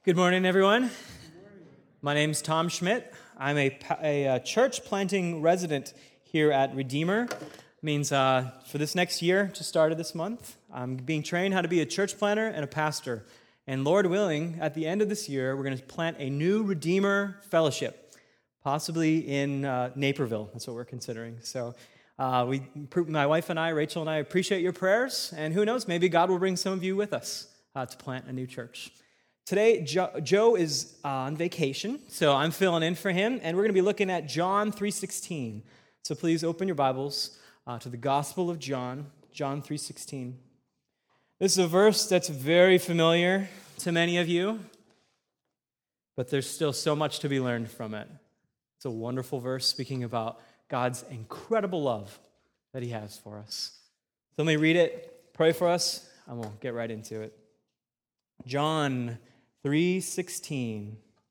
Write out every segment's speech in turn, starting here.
Good morning, everyone. My name's Tom Schmidt. I'm a church planting resident here at Redeemer. It means for this next year, just started this month, I'm being trained how to be a church planter and a pastor. And Lord willing, at the end of this year, we're going to plant a new Redeemer fellowship, possibly in Naperville. That's what we're considering. So my wife and I, Rachel and I, appreciate your prayers. And who knows, maybe God will bring some of you with us to plant a new church. Today, Joe is on vacation, so I'm filling in for him, and we're going to be looking at John 3:16. So please open your Bibles to the Gospel of John, John 3:16. This is a verse that's very familiar to many of you, but there's still so much to be learned from it. It's a wonderful verse speaking about God's incredible love that he has for us. So let me read it, pray for us, and we'll get right into it. John 3:16.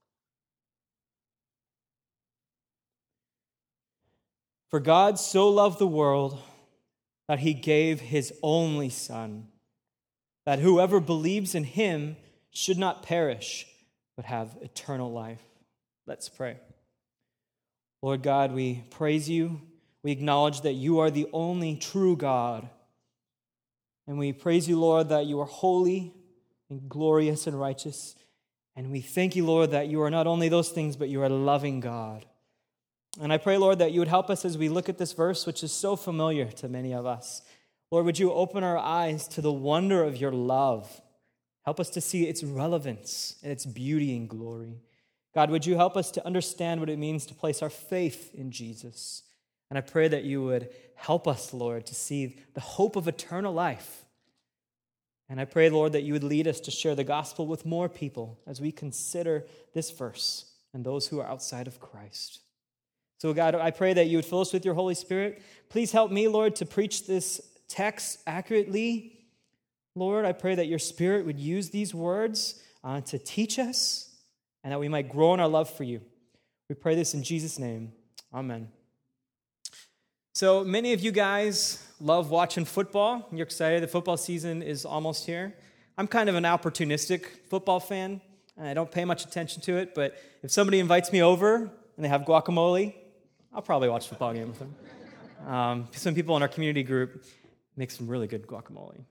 For God so loved the world that he gave his only Son, that whoever believes in him should not perish, but have eternal life. Let's pray. Lord God, we praise you. We acknowledge that you are the only true God. And we praise you, Lord, that you are holy and glorious and righteous. And we thank you, Lord, that you are not only those things, but you are a loving God. And I pray, Lord, that you would help us as we look at this verse, which is so familiar to many of us. Lord, would you open our eyes to the wonder of your love? Help us to see its relevance and its beauty and glory. God, would you help us to understand what it means to place our faith in Jesus? And I pray that you would help us, Lord, to see the hope of eternal life. And I pray, Lord, that you would lead us to share the gospel with more people as we consider this verse and those who are outside of Christ. So, God, I pray that you would fill us with your Holy Spirit. Please help me, Lord, to preach this text accurately. Lord, I pray that your Spirit would use these words to teach us and that we might grow in our love for you. We pray this in Jesus' name. Amen. So many of you guys love watching football. You're excited. The football season is almost here. I'm kind of an opportunistic football fan, and I don't pay much attention to it, but if somebody invites me over and they have guacamole, I'll probably watch a football game with them. Some people in our community group make some really good guacamole.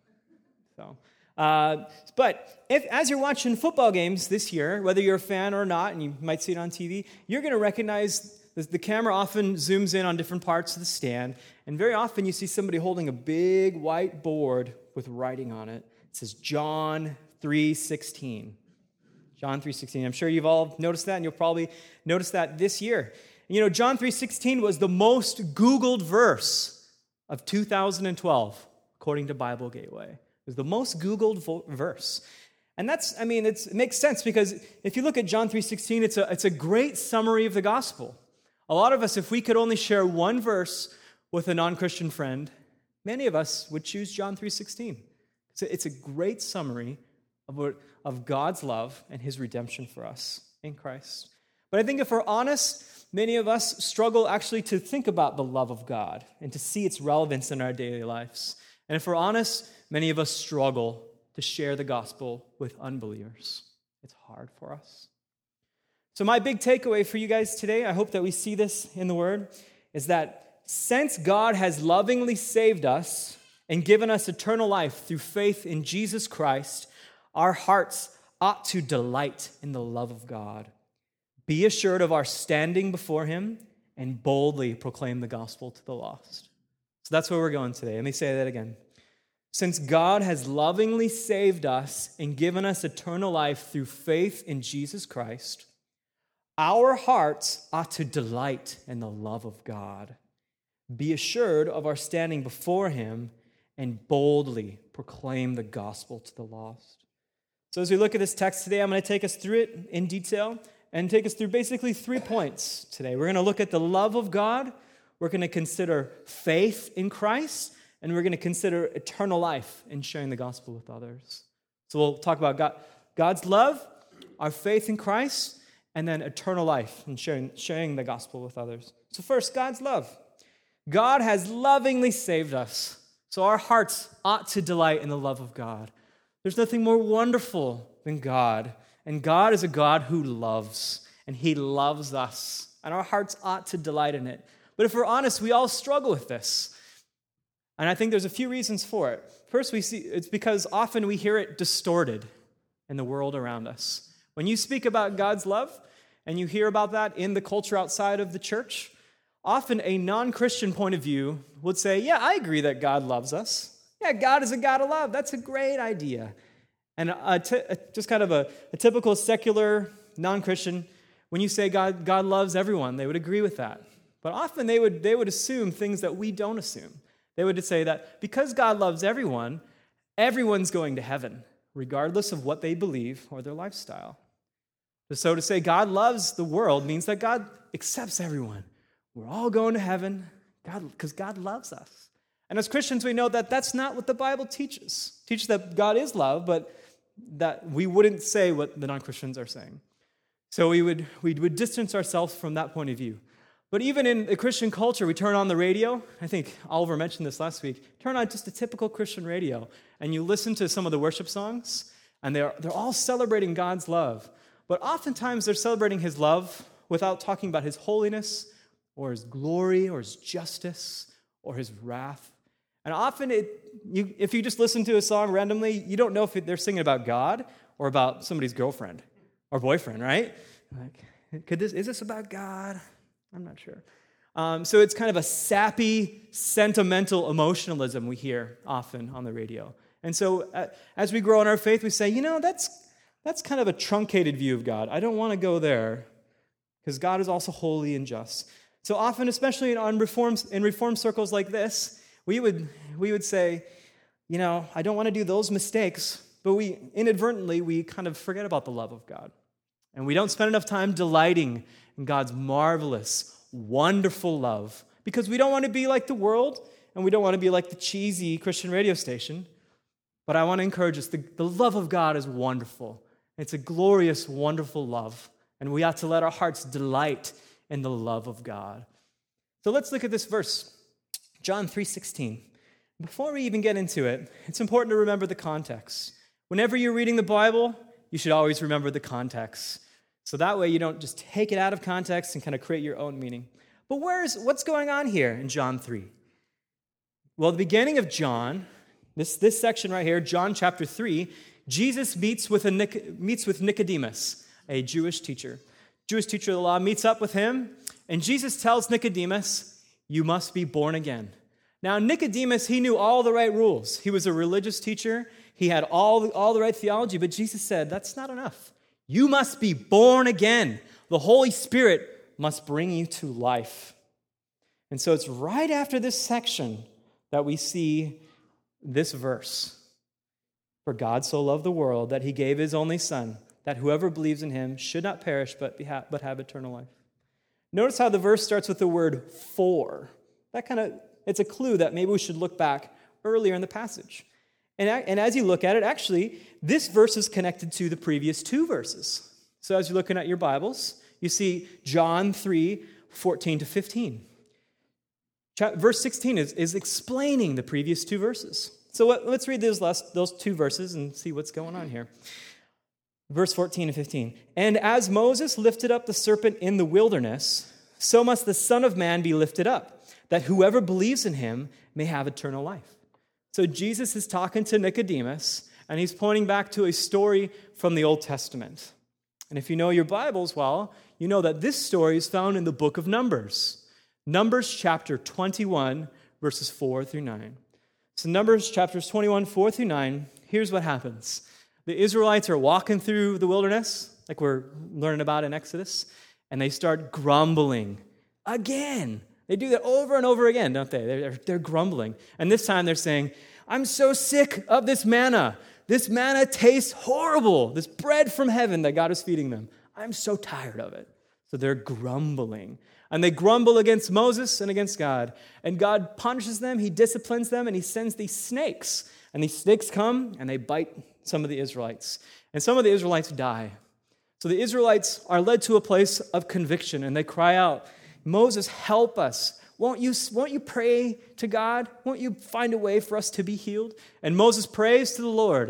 But as you're watching football games this year, whether you're a fan or not, and you might see it on TV, you're going to recognize the camera often zooms in on different parts of the stand, and very often you see somebody holding a big white board with writing on it. It says John 3:16. John 3:16. I'm sure you've all noticed that, and you'll probably notice that this year. You know, John 3:16 was the most Googled verse of 2012, according to Bible Gateway. It was the most Googled verse. And it makes sense because if you look at John 3:16, it's a great summary of the gospel. A lot of us, if we could only share one verse with a non-Christian friend, many of us would choose John 3:16. It's a great summary of God's love and his redemption for us in Christ. But I think if we're honest, many of us struggle actually to think about the love of God and to see its relevance in our daily lives. And if we're honest, many of us struggle to share the gospel with unbelievers. It's hard for us. So my big takeaway for you guys today, I hope that we see this in the Word, is that since God has lovingly saved us and given us eternal life through faith in Jesus Christ, our hearts ought to delight in the love of God. Be assured of our standing before him and boldly proclaim the gospel to the lost. So that's where we're going today. Let me say that again. Since God has lovingly saved us and given us eternal life through faith in Jesus Christ, our hearts ought to delight in the love of God. Be assured of our standing before him and boldly proclaim the gospel to the lost. So as we look at this text today, I'm going to take us through it in detail and take us through basically 3 points today. We're going to look at the love of God, we're going to consider faith in Christ, and we're going to consider eternal life in sharing the gospel with others. So we'll talk about God's love, our faith in Christ, and then eternal life and sharing the gospel with others. So first, God's love. God has lovingly saved us, so our hearts ought to delight in the love of God. There's nothing more wonderful than God And God is a God who loves, and he loves us, and our hearts ought to delight in it. But if we're honest, we all struggle with this. And I think there's a few reasons for it. First, we see it's because often we hear it distorted in the world around us. When you speak about God's love, and you hear about that in the culture outside of the church, often a non-Christian point of view would say, yeah, I agree that God loves us. Yeah, God is a God of love. That's a great idea. And just kind of a typical secular non-Christian, when you say God loves everyone, they would agree with that. But often they would assume things that we don't assume. They would say that because God loves everyone, everyone's going to heaven, regardless of what they believe or their lifestyle. So to say God loves the world means that God accepts everyone. We're all going to heaven because God loves us. And as Christians, we know that that's not what the Bible teaches. It teaches that God is love, but that we wouldn't say what the non-Christians are saying. So we would distance ourselves from that point of view. But even in the Christian culture, we turn on the radio. I think Oliver mentioned this last week. Turn on just a typical Christian radio, and you listen to some of the worship songs, and they're all celebrating God's love. But oftentimes they're celebrating his love without talking about his holiness or his glory or his justice or his wrath. And often if you just listen to a song randomly, you don't know if they're singing about God or about somebody's girlfriend or boyfriend, right? Like, is this about God? I'm not sure. So it's kind of a sappy, sentimental emotionalism we hear often on the radio. And so as we grow in our faith, we say, that's kind of a truncated view of God. I don't want to go there because God is also holy and just. So often, especially in reform circles like this, we would say, I don't want to do those mistakes, but we inadvertently kind of forget about the love of God. And we don't spend enough time delighting in God's marvelous, wonderful love because we don't want to be like the world and we don't want to be like the cheesy Christian radio station. But I want to encourage us, the love of God is wonderful. It's a glorious, wonderful love, and we ought to let our hearts delight in the love of God. So let's look at this verse, John 3:16. Before we even get into it, it's important to remember the context. Whenever you're reading the Bible, you should always remember the context. So that way you don't just take it out of context and kind of create your own meaning. But what's going on here in John 3? Well, the beginning of John, this section right here, John chapter 3, Jesus meets with Nicodemus, a Jewish teacher. Jewish teacher of the law meets up with him, and Jesus tells Nicodemus, you must be born again. Now, Nicodemus, he knew all the right rules. He was a religious teacher. He had all the right theology, but Jesus said, that's not enough. You must be born again. The Holy Spirit must bring you to life. And so it's right after this section that we see this verse. For God so loved the world that he gave his only Son, that whoever believes in him should not perish but have eternal life. Notice how the verse starts with the word for. It's a clue that maybe we should look back earlier in the passage. And as you look at it, actually, this verse is connected to the previous two verses. So as you're looking at your Bibles, you see John 3:14-15. Verse 16 is explaining the previous two verses. So let's read those two verses and see what's going on here. Verse 14 and 15. And as Moses lifted up the serpent in the wilderness, so must the Son of Man be lifted up, that whoever believes in him may have eternal life. So Jesus is talking to Nicodemus, and he's pointing back to a story from the Old Testament. And if you know your Bibles well, you know that this story is found in the book of Numbers. Numbers chapter 21, verses 4-9. So Numbers chapters 21, 4-9, here's what happens. The Israelites are walking through the wilderness, like we're learning about in Exodus, and they start grumbling again. They do that over and over again, don't they? They're grumbling. And this time they're saying, I'm so sick of this manna. This manna tastes horrible. This bread from heaven that God is feeding them. I'm so tired of it. So they're grumbling. And they grumble against Moses and against God. And God punishes them, he disciplines them, and he sends these snakes. And these snakes come and they bite some of the Israelites. And some of the Israelites die. So the Israelites are led to a place of conviction and they cry out, Moses, help us. Won't you pray to God? Won't you find a way for us to be healed? And Moses prays to the Lord.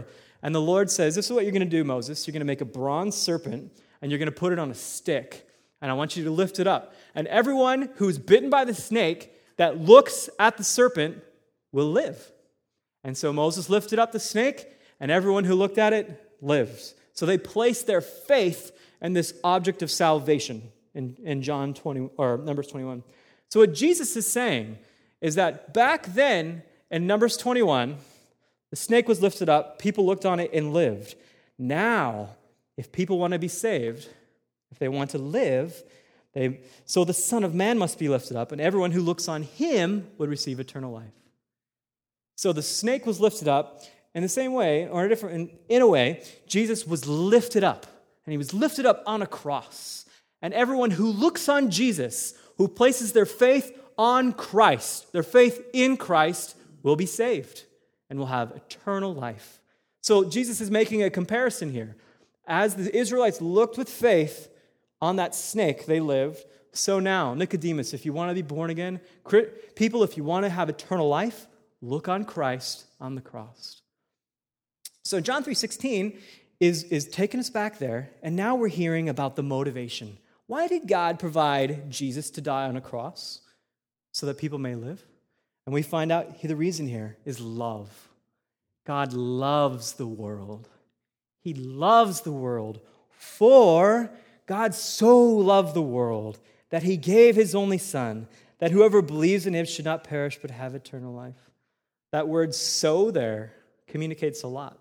And the Lord says, this is what you're going to do, Moses. You're going to make a bronze serpent, and you're going to put it on a stick. And I want you to lift it up. And everyone who's bitten by the snake that looks at the serpent will live. And so Moses lifted up the snake, and everyone who looked at it lived. So they placed their faith in this object of salvation in John 20 or Numbers 21. So what Jesus is saying is that back then in Numbers 21, the snake was lifted up, people looked on it and lived. Now, if people want to be saved, if they want to live, so the Son of Man must be lifted up, and everyone who looks on him would receive eternal life. So the snake was lifted up in the same way, or in a way, Jesus was lifted up, and he was lifted up on a cross. And everyone who looks on Jesus, who places their faith on Christ, their faith in Christ, will be saved and will have eternal life. So Jesus is making a comparison here. As the Israelites looked with faith on that snake, they lived. So now, Nicodemus, if you want to be born again, people, if you want to have eternal life, look on Christ on the cross. So John 3:16 is taking us back there, and now we're hearing about the motivation. Why did God provide Jesus to die on a cross? So that people may live. And we find out the reason here is love. God loves the world. He loves the world. For God so loved the world that he gave his only Son, that whoever believes in him should not perish but have eternal life. That word "so" there communicates a lot.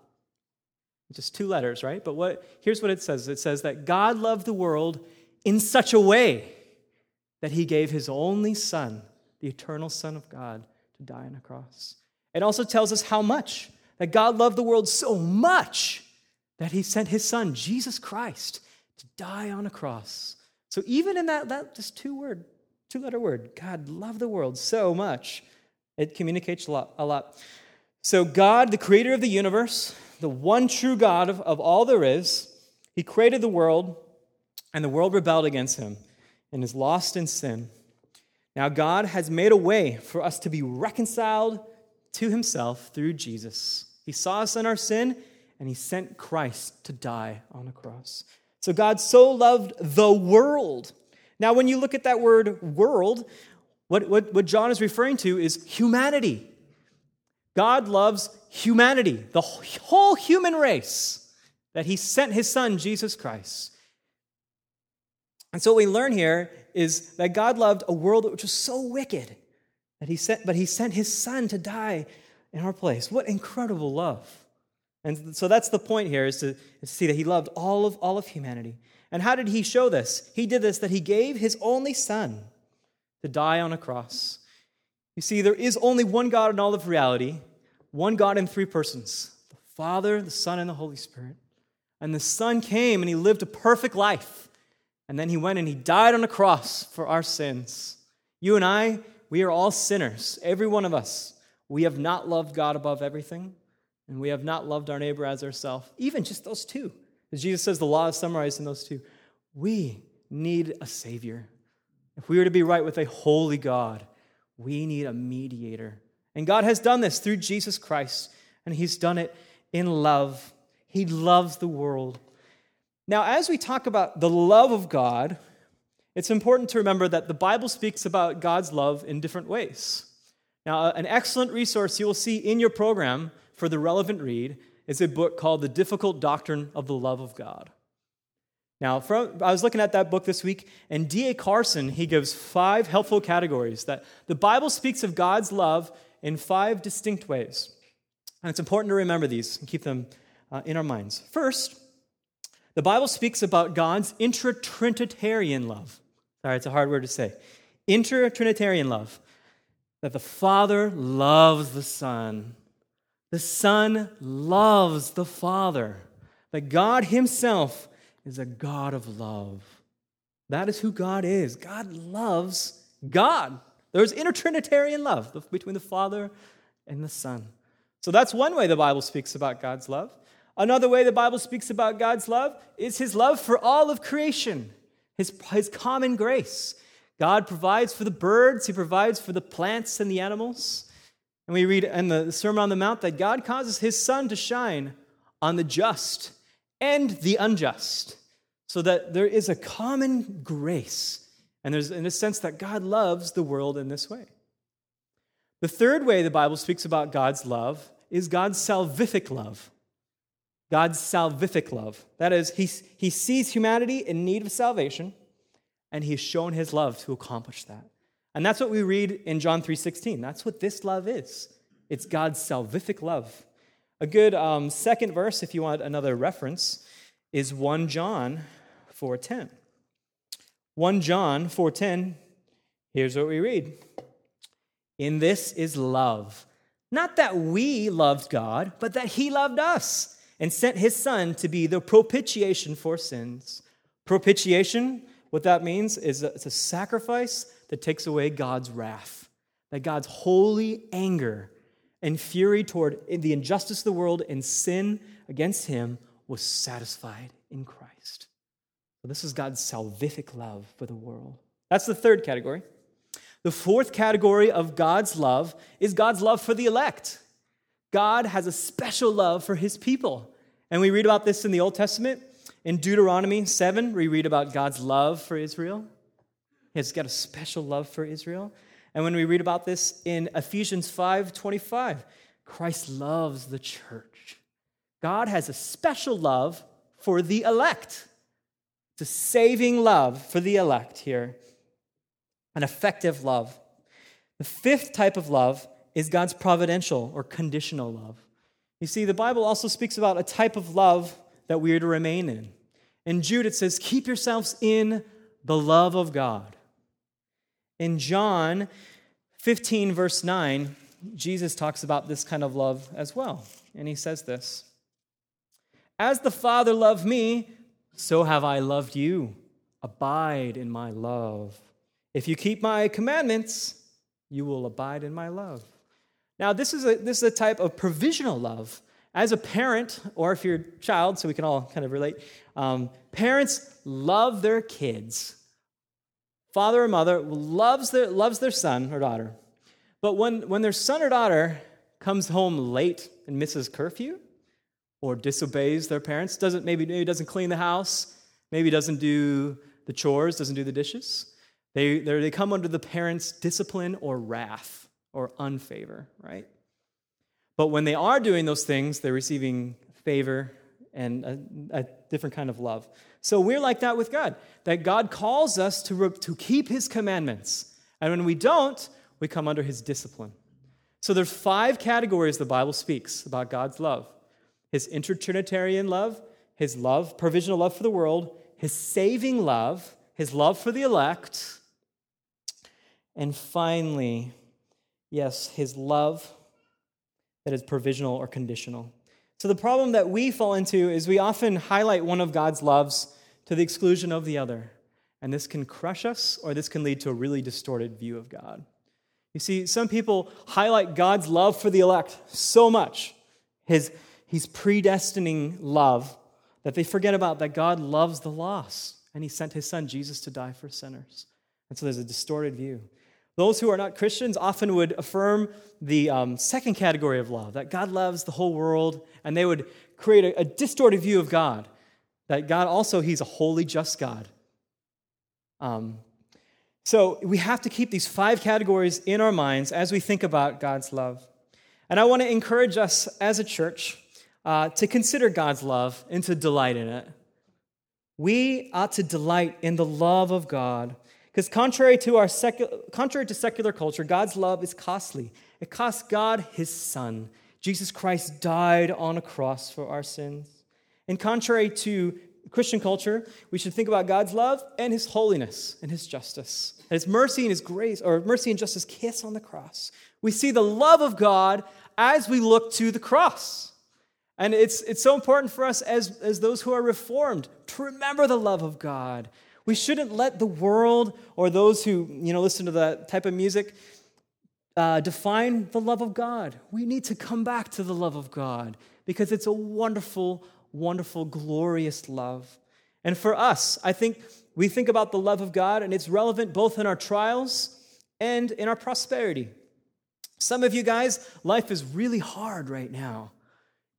Just 2 letters, right? But here's what it says. It says that God loved the world in such a way that he gave his only Son, the eternal Son of God, to die on a cross. It also tells us how much. That God loved the world so much that he sent his Son, Jesus Christ, to die on a cross. So even in that just 2-letter word, God loved the world so much, it communicates a lot. So God, the creator of the universe, the one true God of all there is, he created the world, and the world rebelled against him and is lost in sin. Now God has made a way for us to be reconciled to himself through Jesus. He saw us in our sin, and he sent Christ to die on a cross. So God so loved the world. Now when you look at that word world, what John is referring to is humanity. God loves humanity, the whole human race, that he sent his Son, Jesus Christ. And so what we learn here is that God loved a world which was so wicked that he sent his Son to die in our place. What incredible love. And so that's the point here, is to see that he loved all of humanity. And how did he show this? He did this, that he gave his only Son to die on a cross. You see, there is only one God in all of reality, one God in 3 persons, the Father, the Son, and the Holy Spirit. And the Son came and he lived a perfect life. And then he went and he died on a cross for our sins. You and I, we are all sinners, every one of us. We have not loved God above everything, and we have not loved our neighbor as ourselves, even just those 2. As Jesus says, the law is summarized in those 2. We need a Savior. If we are to be right with a holy God, we need a mediator. And God has done this through Jesus Christ, and he's done it in love. He loves the world. Now, as we talk about the love of God, it's important to remember that the Bible speaks about God's love in different ways. Now, an excellent resource you will see in your program for the relevant read is a book called The Difficult Doctrine of the Love of God. Now, I was looking at that book this week, and D.A. Carson, he gives 5 helpful categories that the Bible speaks of God's love in 5 distinct ways. And it's important to remember these and keep them in our minds. First, the Bible speaks about God's intra-Trinitarian love. Sorry, it's a hard word to say. Intra-Trinitarian love. That the Father loves the Son. The Son loves the Father. That God himself is a God of love. That is who God is. God loves God. There's inter-Trinitarian love between the Father and the Son. So that's one way the Bible speaks about God's love. Another way the Bible speaks about God's love is his love for all of creation, his common grace. God provides for the birds, he provides for the plants and the animals. And we read in the Sermon on the Mount that God causes his sun to shine on the just and the unjust, so that there is a common grace. And there's in a sense that God loves the world in this way. The third way the Bible speaks about God's love is God's salvific love. God's salvific love. That is, he sees humanity in need of salvation, and he has shown his love to accomplish that. And that's what we read in John 3:16. That's what this love is. It's God's salvific love. A good second verse, if you want another reference, is 1 John 4:10. 1 John 4:10, here's what we read. In this is love. Not that we loved God, but that he loved us and sent his Son to be the propitiation for sins. Propitiation, what that means is it's a sacrifice that takes away God's wrath, that God's holy anger and fury toward the injustice of the world and sin against him was satisfied in Christ. So this is God's salvific love for the world. That's the third category. The fourth category of God's love is God's love for the elect. God has a special love for his people. And we read about this in the Old Testament. In Deuteronomy 7, we read about God's love for Israel. He's got a special love for Israel. And when we read about this in Ephesians 5:25, Christ loves the church. God has a special love for the elect. It's a saving love for the elect here. An effective love. The fifth type of love is God's providential or conditional love. You see, the Bible also speaks about a type of love that we are to remain in. In Jude, it says, keep yourselves in the love of God. In John 15, verse 9, Jesus talks about this kind of love as well. And he says this, as the Father loved me, so have I loved you. Abide in my love. If you keep my commandments, you will abide in my love. Now, this is a type of provisional love. As a parent, or if you're a child, so we can all kind of relate, parents love their kids. Father or mother loves their son or daughter. But when their son or daughter comes home late and misses curfew, or disobeys their parents, maybe doesn't clean the house, maybe doesn't do the chores, doesn't do the dishes, they come under the parents' discipline or wrath or unfavor, right? But when they are doing those things, they're receiving favor and a different kind of love. So we're like that with God, that God calls us to keep his commandments. And when we don't, we come under his discipline. So there's 5 categories the Bible speaks about God's love. His intertrinitarian love, his love, provisional love for the world, his saving love, his love for the elect, and finally, yes, his love that is provisional or conditional. So the problem that we fall into is we often highlight one of God's loves to the exclusion of the other. And this can crush us, or this can lead to a really distorted view of God. You see, some people highlight God's love for the elect so much, his predestining love, that they forget about that God loves the lost, and he sent his son Jesus to die for sinners. And so there's a distorted view. Those who are not Christians often would affirm the second category of love, that God loves the whole world, and they would create a distorted view of God, that God also, he's a holy, just God. So we have to keep these 5 categories in our minds as we think about God's love. And I want to encourage us as a church to consider God's love and to delight in it. We ought to delight in the love of God, because contrary to secular culture, God's love is costly. It cost God his son. Jesus Christ died on a cross for our sins. And contrary to Christian culture, we should think about God's love and his holiness and his justice. And his mercy and his grace, or mercy and justice, kiss on the cross. We see the love of God as we look to the cross. And it's so important for us as those who are reformed to remember the love of God. We shouldn't let the world or those who listen to that type of music define the love of God. We need to come back to the love of God because it's a wonderful, wonderful, glorious love. And for us, I think we think about the love of God, and it's relevant both in our trials and in our prosperity. Some of you guys, life is really hard right now.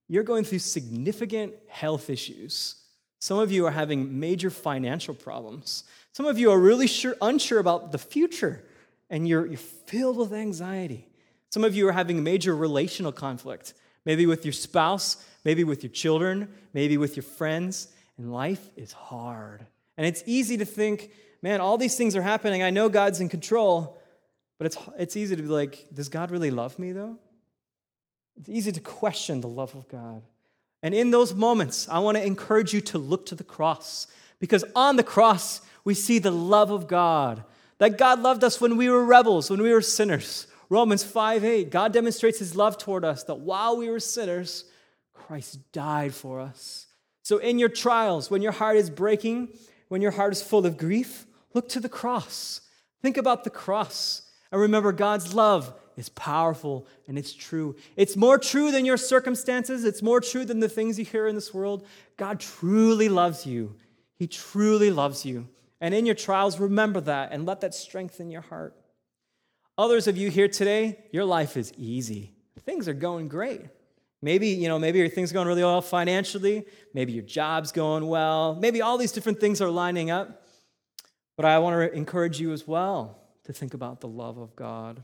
you're going through significant health issues. Some of you are having major financial problems. Some of you are really unsure about the future, and you're filled with anxiety. Some of you are having major relational conflict, maybe with your spouse, maybe with your children, maybe with your friends, and life is hard. And it's easy to think, man, all these things are happening. I know God's in control, but it's easy to be like, does God really love me, though? It's easy to question the love of God. And in those moments, I want to encourage you to look to the cross, because on the cross, we see the love of God, that God loved us when we were rebels, when we were sinners. Romans 5:8, God demonstrates his love toward us, that while we were sinners, Christ died for us. So in your trials, when your heart is breaking, when your heart is full of grief, look to the cross. Think about the cross. And remember, God's love is powerful and it's true. It's more true than your circumstances. It's more true than the things you hear in this world. God truly loves you. He truly loves you. And in your trials, remember that and let that strengthen your heart. Others of you here today, your life is easy. Things are going great. Maybe your things are going really well financially. Maybe your job's going well. Maybe all these different things are lining up. But I want to encourage you as well to think about the love of God.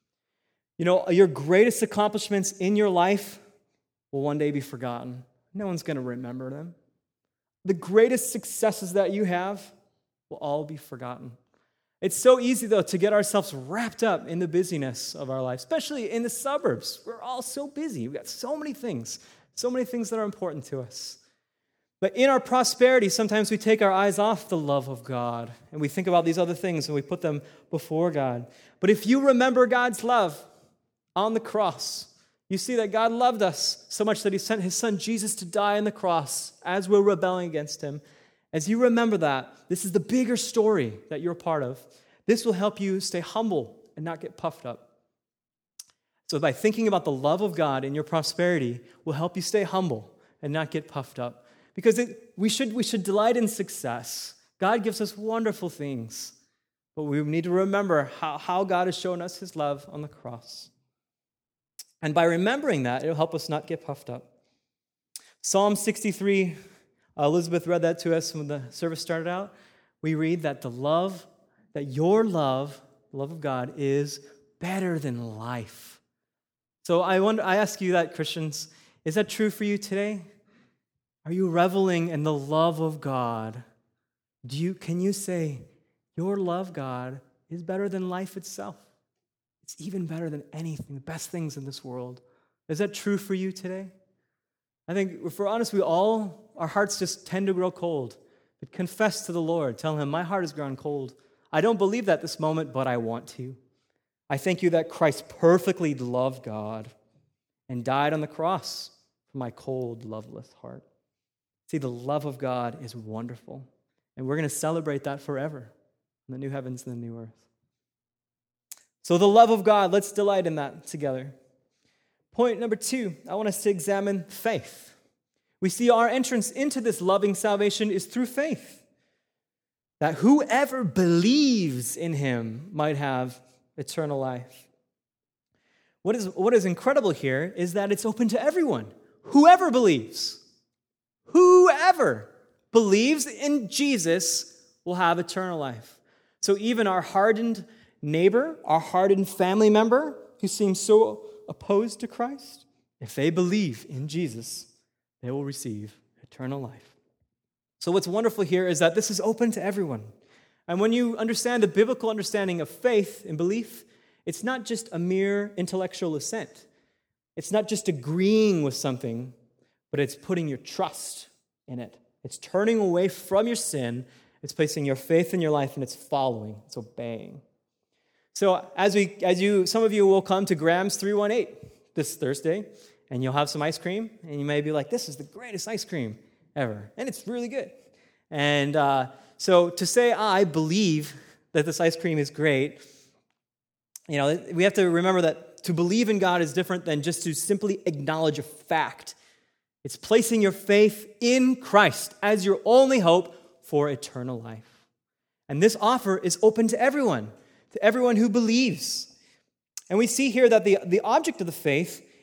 Your greatest accomplishments in your life will one day be forgotten. No one's going to remember them. The greatest successes that you have will all be forgotten. It's so easy, though, to get ourselves wrapped up in the busyness of our life, especially in the suburbs. We're all so busy. We've got so many things that are important to us. But in our prosperity, sometimes we take our eyes off the love of God, and we think about these other things, and we put them before God. But if you remember God's love on the cross, you see that God loved us so much that he sent his son Jesus to die on the cross as we're rebelling against him. As you remember that, this is the bigger story that you're a part of. This will help you stay humble and not get puffed up. So by thinking about the love of God in your prosperity will help you stay humble and not get puffed up. Because we should delight in success. God gives us wonderful things. But we need to remember how God has shown us his love on the cross. And by remembering that, it'll help us not get puffed up. Psalm 63, Elizabeth read that to us when the service started out. We read that your love, the love of God, is better than life. So I ask you that, Christians, is that true for you today? Are you reveling in the love of God? Can you say, your love, God, is better than life itself? It's even better than anything, the best things in this world. Is that true for you today? I think, if we're honest, our hearts just tend to grow cold. But confess to the Lord. Tell him, my heart has grown cold. I don't believe that this moment, but I want to. I thank you that Christ perfectly loved God and died on the cross for my cold, loveless heart. See, the love of God is wonderful. And we're going to celebrate that forever in the new heavens and the new earth. So the love of God, let's delight in that together. Point number 2, I want us to examine faith. We see our entrance into this loving salvation is through faith. That whoever believes in him might have eternal life. What is incredible here is that it's open to everyone. Whoever believes in Jesus will have eternal life. So even our hardened neighbor, our hardened family member who seems so opposed to Christ, if they believe in Jesus, they will receive eternal life. So what's wonderful here is that this is open to everyone. And when you understand the biblical understanding of faith and belief, it's not just a mere intellectual assent. It's not just agreeing with something, but it's putting your trust in it. It's turning away from your sin, it's placing your faith in your life, and it's following, it's obeying. So some of you will come to Graham's 318 this Thursday, and you'll have some ice cream, and you may be like, this is the greatest ice cream ever, and it's really good. And so to say, I believe that this ice cream is great, we have to remember that to believe in God is different than just to simply acknowledge a fact. It's placing your faith in Christ as your only hope for eternal life. And this offer is open to everyone who believes. And we see here that the object of the faith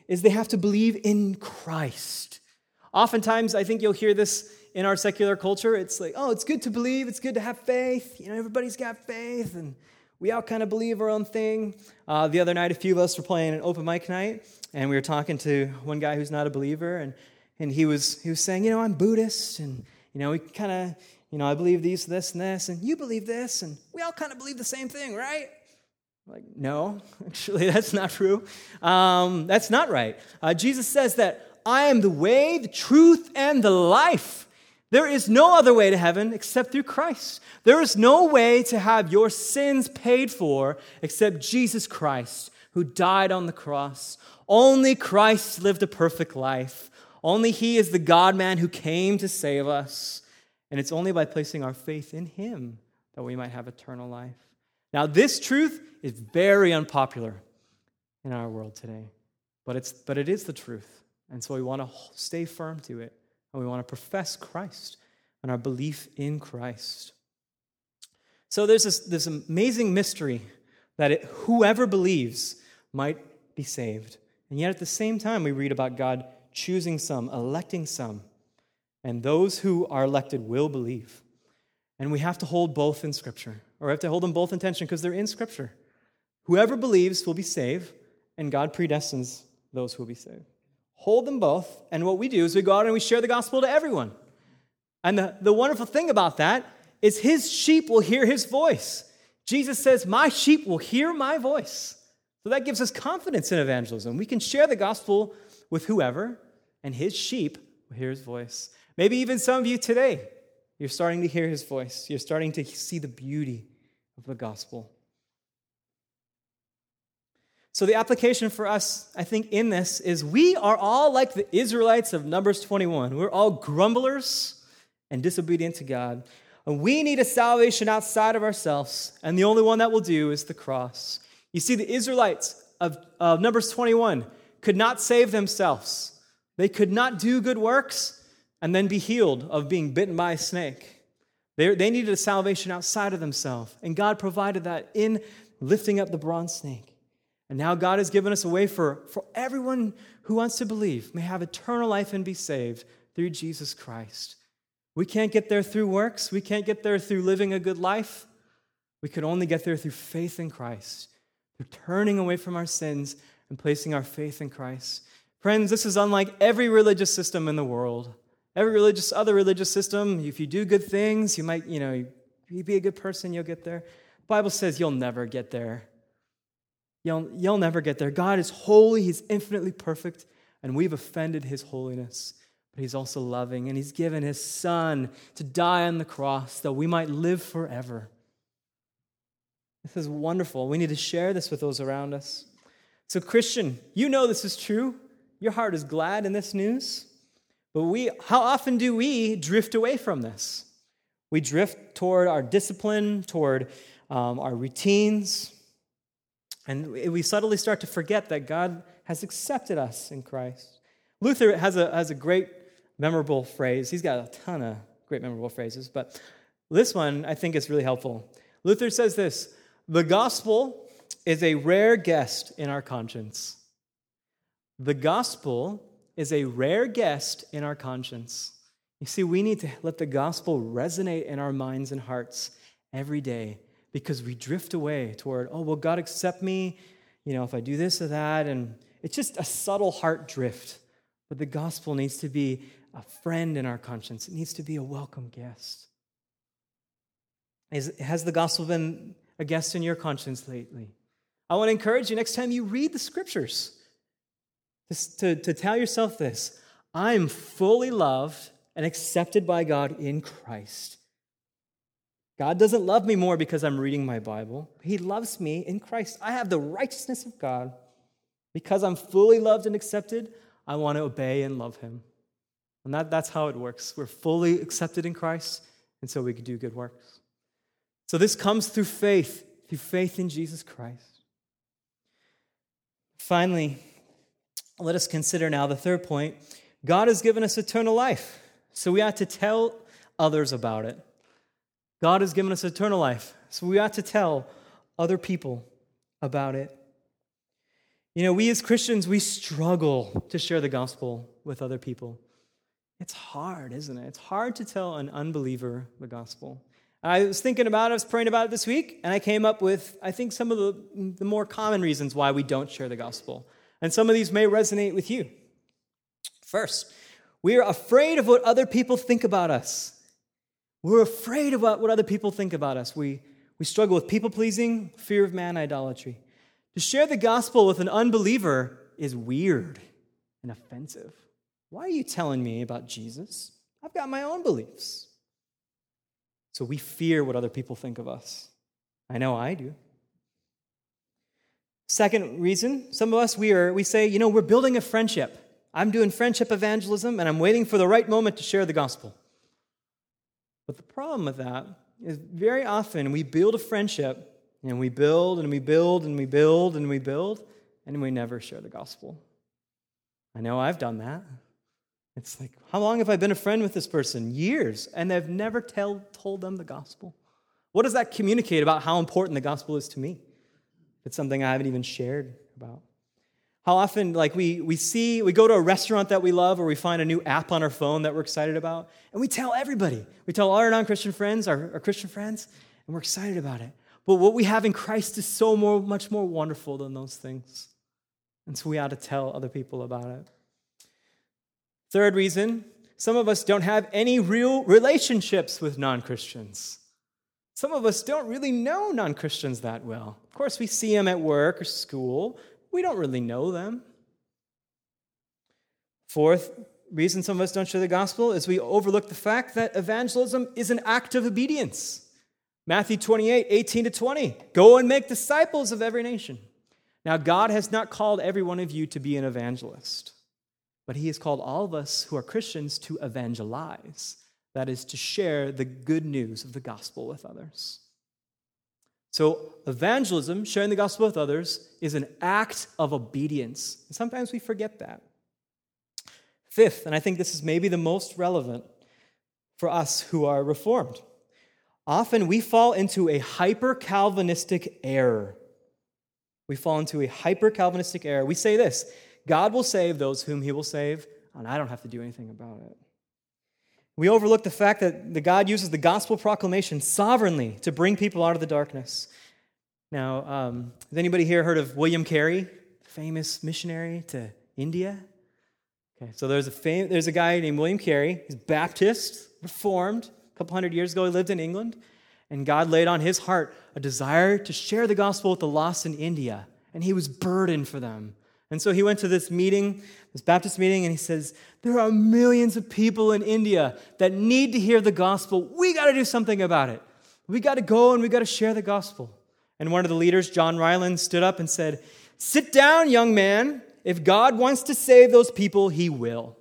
is they have to believe in Christ. Oftentimes, I think you'll hear this in our secular culture. It's like, oh, it's good to believe, it's good to have faith. Everybody's got faith, and we all kind of believe our own thing. The other night, a few of us were playing an open mic night, and we were talking to one guy who's not a believer, and he was saying, I'm Buddhist, and we kind of, I believe this, and this, and you believe this, and we all kind of believe the same thing, right? Like, no, actually, that's not true. That's not right. Jesus says that I am the way, the truth, and the life. There is no other way to heaven except through Christ. There is no way to have your sins paid for except Jesus Christ, who died on the cross. Only Christ lived a perfect life. Only He is the God-man who came to save us. And it's only by placing our faith in Him that we might have eternal life. Now, this truth is very unpopular in our world today, but it is the truth. And so we want to stay firm to it, and we want to profess Christ and our belief in Christ. So there's this amazing mystery that whoever believes might be saved. And yet at the same time, we read about God choosing some, electing some, and those who are elected will believe. And we have to hold both in Scripture, or we have to hold them both in tension because they're in Scripture. Whoever believes will be saved, and God predestines those who will be saved. Hold them both, and what we do is we go out and we share the gospel to everyone. And the wonderful thing about that is His sheep will hear His voice. Jesus says, my sheep will hear my voice. So that gives us confidence in evangelism. We can share the gospel with whoever, and His sheep will hear His voice. Maybe even some of you today, you're starting to hear His voice. You're starting to see the beauty of the gospel. So the application for us, I think, in this is we are all like the Israelites of Numbers 21. We're all grumblers and disobedient to God. And we need a salvation outside of ourselves, and the only one that will do is the cross. You see, the Israelites of Numbers 21 could not save themselves. They could not do good works and then be healed of being bitten by a snake. They needed a salvation outside of themselves, and God provided that in lifting up the bronze snake. And now God has given us a way for everyone who wants to believe may have eternal life and be saved through Jesus Christ. We can't get there through works. We can't get there through living a good life. We can only get there through faith in Christ, through turning away from our sins and placing our faith in Christ. Friends, this is unlike every religious system in the world. Every other religious system, if you do good things, you might, you be a good person, you'll get there. The Bible says you'll never get there. You'll never get there. God is holy, He's infinitely perfect, and we've offended His holiness. But He's also loving, and He's given His Son to die on the cross that we might live forever. This is wonderful. We need to share this with those around us. So Christian, you know this is true. Your heart is glad in this news. But how often do we drift away from this? We drift toward our discipline, toward our routines, and we subtly start to forget that God has accepted us in Christ. Luther has a great, memorable phrase. He's got a ton of great, memorable phrases, but this one I think is really helpful. Luther says this: the gospel is a rare guest in our conscience. The gospel is a rare guest in our conscience. You see, we need to let the gospel resonate in our minds and hearts every day, because we drift away toward, will God accept me, if I do this or that, and it's just a subtle heart drift. But the gospel needs to be a friend in our conscience. It needs to be a welcome guest. Has the gospel been a guest in your conscience lately? I want to encourage you, next time you read the scriptures, to tell yourself this: I'm fully loved and accepted by God in Christ. God doesn't love me more because I'm reading my Bible. He loves me in Christ. I have the righteousness of God. Because I'm fully loved and accepted, I want to obey and love Him. And that's how it works. We're fully accepted in Christ, and so we can do good works. So this comes through faith in Jesus Christ. Finally, let us consider now the third point. God has given us eternal life, so we ought to tell others about it. God has given us eternal life, so we ought to tell other people about it. We as Christians, we struggle to share the gospel with other people. It's hard, isn't it? It's hard to tell an unbeliever the gospel. I was thinking about it, I was praying about it this week, and I came up with, I think, some of the more common reasons why we don't share the gospel. And some of these may resonate with you. First, we are afraid of what other people think about us. We're afraid of what other people think about us. We struggle with people-pleasing, fear of man, idolatry. To share the gospel with an unbeliever is weird and offensive. Why are you telling me about Jesus? I've got my own beliefs. So we fear what other people think of us. I know I do. Second reason, some of us, we say, we're building a friendship. I'm doing friendship evangelism, and I'm waiting for the right moment to share the gospel. But the problem with that is very often we build a friendship, and we build, and we build, and we build, and we build, and we never share the gospel. I know I've done that. It's like, how long have I been a friend with this person? Years, and I've never told them the gospel. What does that communicate about how important the gospel is to me? It's something I haven't even shared about. How often, we go to a restaurant that we love, or we find a new app on our phone that we're excited about, and we tell everybody. We tell all our non-Christian friends, our Christian friends, and we're excited about it. But what we have in Christ is much more wonderful than those things. And so we ought to tell other people about it. Third reason, some of us don't have any real relationships with non-Christians. Some of us don't really know non-Christians that well. Of course, we see them at work or school. We don't really know them. Fourth reason some of us don't share the gospel is we overlook the fact that evangelism is an act of obedience. Matthew 28, 18-20. Go and make disciples of every nation. Now, God has not called every one of you to be an evangelist, but he has called all of us who are Christians to evangelize. That is, to share the good news of the gospel with others. So evangelism, sharing the gospel with others, is an act of obedience. And sometimes we forget that. Fifth, and I think this is maybe the most relevant for us who are Reformed, often we fall into a hyper-Calvinistic error. We fall into a hyper-Calvinistic error. We say this: God will save those whom he will save, and I don't have to do anything about it. We overlook the fact that God uses the gospel proclamation sovereignly to bring people out of the darkness. Now, has anybody here heard of William Carey, famous missionary to India? Okay, so there's a guy named William Carey. He's Baptist, Reformed. A couple hundred years ago, he lived in England, and God laid on his heart a desire to share the gospel with the lost in India, and he was burdened for them. And so he went to this meeting, this Baptist meeting, and he says, there are millions of people in India that need to hear the gospel. We got to do something about it. We got to go and we got to share the gospel. And one of the leaders, John Ryland, stood up and said, sit down, young man. If God wants to save those people, he will.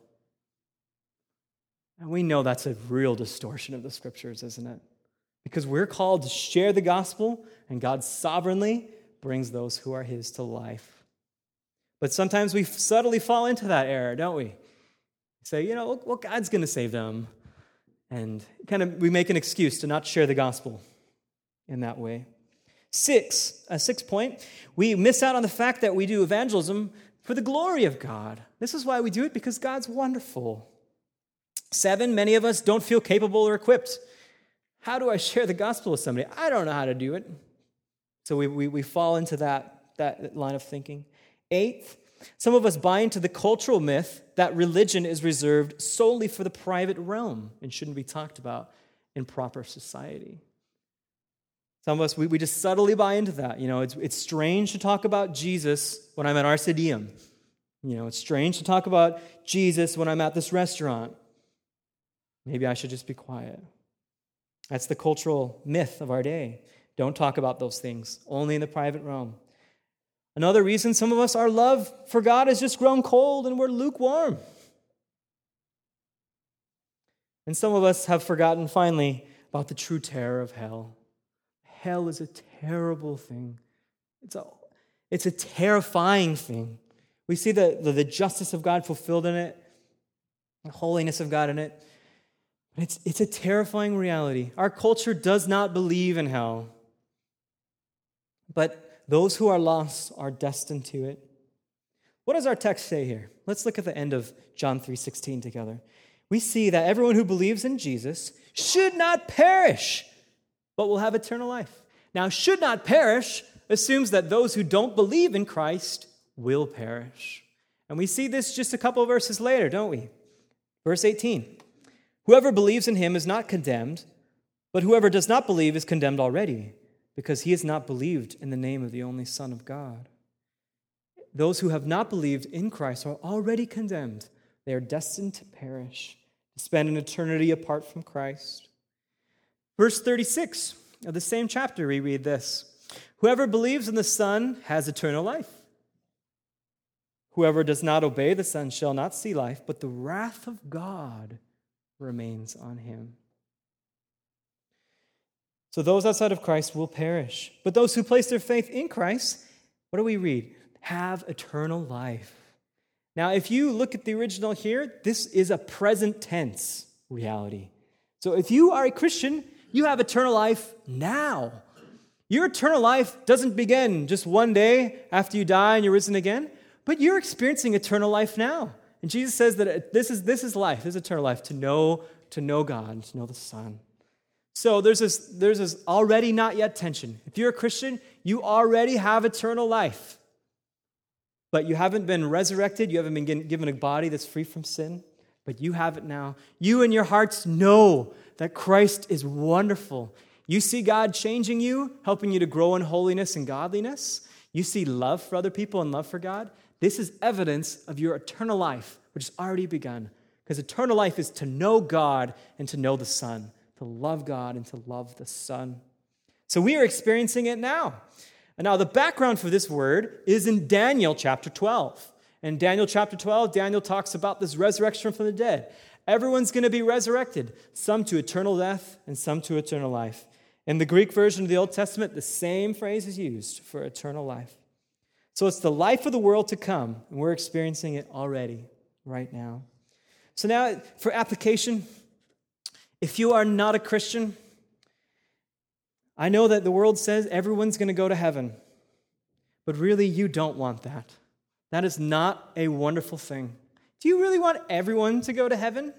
And we know that's a real distortion of the scriptures, isn't it? Because we're called to share the gospel, and God sovereignly brings those who are his to life. But sometimes we subtly fall into that error, don't we? Say, well, God's going to save them. And we make an excuse to not share the gospel in that way. Sixth point, we miss out on the fact that we do evangelism for the glory of God. This is why we do it, because God's wonderful. 7, many of us don't feel capable or equipped. How do I share the gospel with somebody? I don't know how to do it. So we fall into that line of thinking. 8th, some of us buy into the cultural myth that religion is reserved solely for the private realm and shouldn't be talked about in proper society. Some of us, we just subtly buy into that. It's strange to talk about Jesus when I'm at Arcidium. It's strange to talk about Jesus when I'm at this restaurant. Maybe I should just be quiet. That's the cultural myth of our day. Don't talk about those things, only in the private realm. Another reason some of us, our love for God has just grown cold and we're lukewarm. And some of us have forgotten, finally, about the true terror of hell. Hell is a terrible thing. It's a terrifying thing. We see the justice of God fulfilled in it, the holiness of God in it. But it's a terrifying reality. Our culture does not believe in hell. But those who are lost are destined to it. What does our text say here? Let's look at the end of John 3:16 together. We see that everyone who believes in Jesus should not perish, but will have eternal life. Now, should not perish assumes that those who don't believe in Christ will perish. And we see this just a couple of verses later, don't we? Verse 18. Whoever believes in him is not condemned, but whoever does not believe is condemned already, because he has not believed in the name of the only Son of God. Those who have not believed in Christ are already condemned. They are destined to perish, to spend an eternity apart from Christ. Verse 36 of the same chapter, we read this. Whoever believes in the Son has eternal life. Whoever does not obey the Son shall not see life, but the wrath of God remains on him. So those outside of Christ will perish. But those who place their faith in Christ, what do we read? Have eternal life. Now, if you look at the original here, this is a present tense reality. So if you are a Christian, you have eternal life now. Your eternal life doesn't begin just one day after you die and you're risen again, but you're experiencing eternal life now. And Jesus says that this is life, this is eternal life, to know God, to know the Son. So there's this already not yet tension. If you're a Christian, you already have eternal life. But you haven't been resurrected, you haven't been given a body that's free from sin, but you have it now. You in your hearts know that Christ is wonderful. You see God changing you, helping you to grow in holiness and godliness. You see love for other people and love for God. This is evidence of your eternal life, which has already begun. Because eternal life is to know God and to know the Son, to love God and to love the Son. So we are experiencing it now. And now the background for this word is in Daniel chapter 12. In Daniel chapter 12, Daniel talks about this resurrection from the dead. Everyone's going to be resurrected, some to eternal death and some to eternal life. In the Greek version of the Old Testament, the same phrase is used for eternal life. So it's the life of the world to come, and we're experiencing it already, right now. So now, for application, if you are not a Christian, I know that the world says everyone's going to go to heaven, but really you don't want that. That is not a wonderful thing. Do you really want everyone to go to heaven?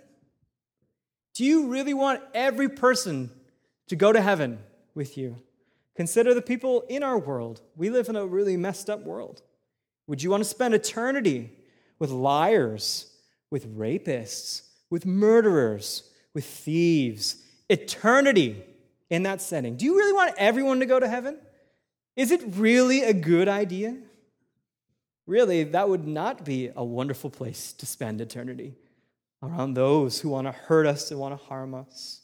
Do you really want every person to go to heaven with you? Consider the people in our world. We live in a really messed up world. Would you want to spend eternity with liars, with rapists, with murderers, with thieves? Eternity in that setting. Do you really want everyone to go to heaven? Is it really a good idea? Really, that would not be a wonderful place to spend eternity, around those who want to hurt us and want to harm us.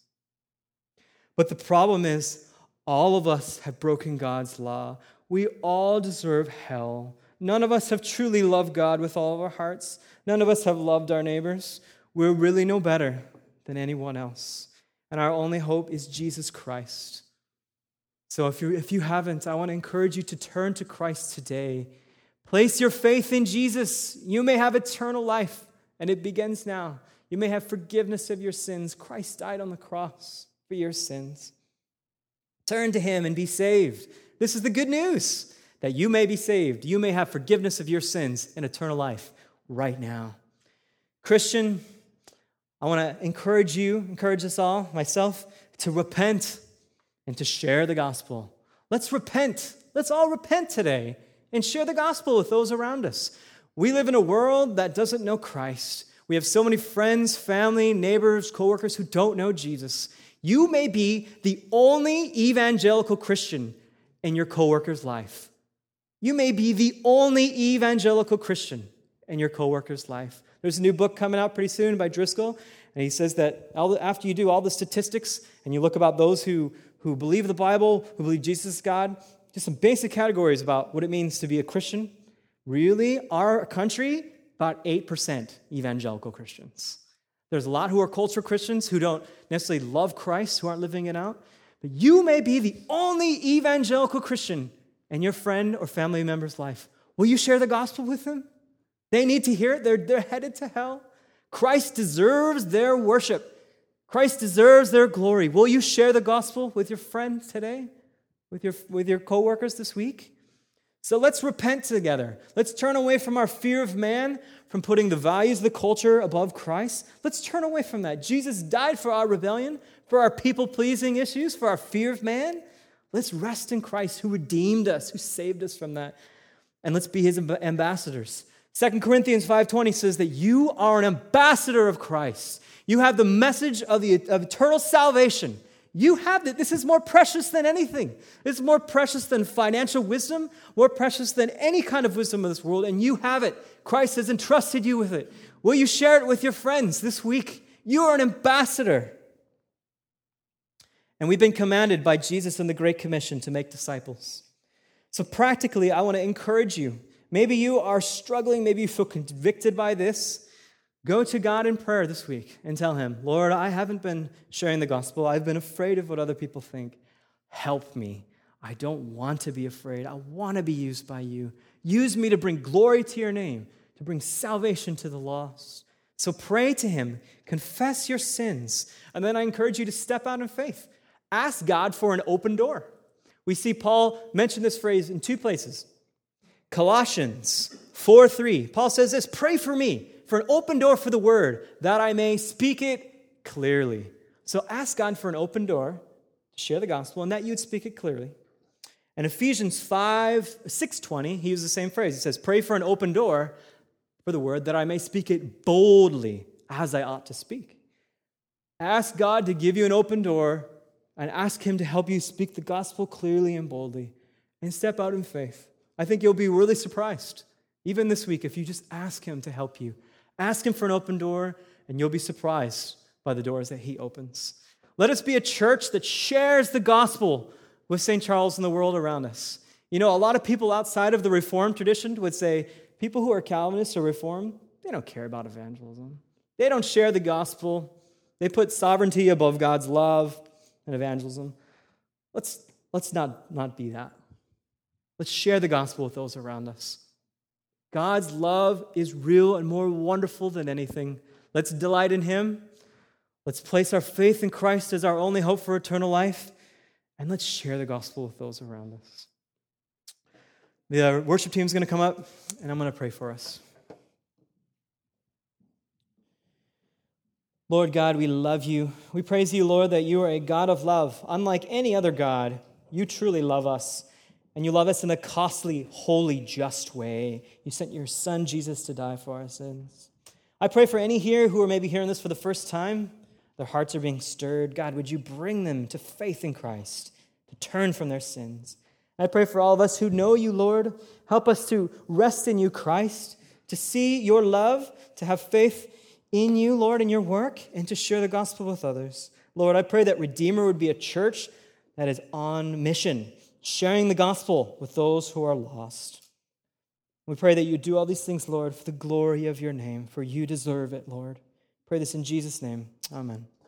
But the problem is, all of us have broken God's law. We all deserve hell. None of us have truly loved God with all of our hearts. None of us have loved our neighbors. We're really no better than anyone else. And our only hope is Jesus Christ. So if you haven't, I want to encourage you to turn to Christ today. Place your faith in Jesus. You may have eternal life, and it begins now. You may have forgiveness of your sins. Christ died on the cross for your sins. Turn to him and be saved. This is the good news, that you may be saved. You may have forgiveness of your sins and eternal life right now. Christian, I want to encourage us all, myself, to repent and to share the gospel. Let's repent. Let's all repent today and share the gospel with those around us. We live in a world that doesn't know Christ. We have so many friends, family, neighbors, coworkers who don't know Jesus. You may be the only evangelical Christian in your coworker's life. You may be the only evangelical Christian in your coworker's life. There's a new book coming out pretty soon by Driscoll, and he says that after you do all the statistics and you look about those who believe the Bible, who believe Jesus is God, just some basic categories about what it means to be a Christian. Really, our country, about 8% evangelical Christians. There's a lot who are cultural Christians who don't necessarily love Christ, who aren't living it out. But you may be the only evangelical Christian in your friend or family member's life. Will you share the gospel with them? They need to hear it. They're headed to hell. Christ deserves their worship. Christ deserves their glory. Will you share the gospel with your friends today? With your coworkers this week? So let's repent together. Let's turn away from our fear of man, from putting the values of the culture above Christ. Let's turn away from that. Jesus died for our rebellion, for our people-pleasing issues, for our fear of man. Let's rest in Christ who redeemed us, who saved us from that. And let's be his ambassadors. 2 Corinthians 5:20 says that you are an ambassador of Christ. You have the message of eternal salvation. You have it. This is more precious than anything. It's more precious than financial wisdom, more precious than any kind of wisdom of this world, and you have it. Christ has entrusted you with it. Will you share it with your friends this week? You are an ambassador. And we've been commanded by Jesus in the Great Commission to make disciples. So practically, I want to encourage you. Maybe you are struggling, maybe you feel convicted by this. Go to God in prayer this week and tell him, Lord, I haven't been sharing the gospel. I've been afraid of what other people think. Help me. I don't want to be afraid. I want to be used by you. Use me to bring glory to your name, to bring salvation to the lost. So pray to him, confess your sins, and then I encourage you to step out in faith. Ask God for an open door. We see Paul mention this phrase in two places. Colossians 4:3. Paul says this, pray for me, for an open door for the word, that I may speak it clearly. So ask God for an open door to share the gospel, and that you'd speak it clearly. And Ephesians 6:20, he uses the same phrase. He says, pray for an open door for the word, that I may speak it boldly, as I ought to speak. Ask God to give you an open door, and ask him to help you speak the gospel clearly and boldly, and step out in faith. I think you'll be really surprised, even this week, if you just ask him to help you. Ask him for an open door, and you'll be surprised by the doors that he opens. Let us be a church that shares the gospel with St. Charles and the world around us. You know, a lot of people outside of the Reformed tradition would say, people who are Calvinists or Reformed, they don't care about evangelism. They don't share the gospel. They put sovereignty above God's love and evangelism. Let's not be that. Let's share the gospel with those around us. God's love is real and more wonderful than anything. Let's delight in him. Let's place our faith in Christ as our only hope for eternal life. And let's share the gospel with those around us. The worship team is going to come up, and I'm going to pray for us. Lord God, we love you. We praise you, Lord, that you are a God of love. Unlike any other God, you truly love us. And you love us in a costly, holy, just way. You sent your son, Jesus, to die for our sins. I pray for any here who are maybe hearing this for the first time. Their hearts are being stirred. God, would you bring them to faith in Christ, to turn from their sins? I pray for all of us who know you, Lord. Help us to rest in you, Christ, to see your love, to have faith in you, Lord, in your work, and to share the gospel with others. Lord, I pray that Redeemer would be a church that is on mission, sharing the gospel with those who are lost. We pray that you do all these things, Lord, for the glory of your name, for you deserve it, Lord. Pray this in Jesus' name. Amen.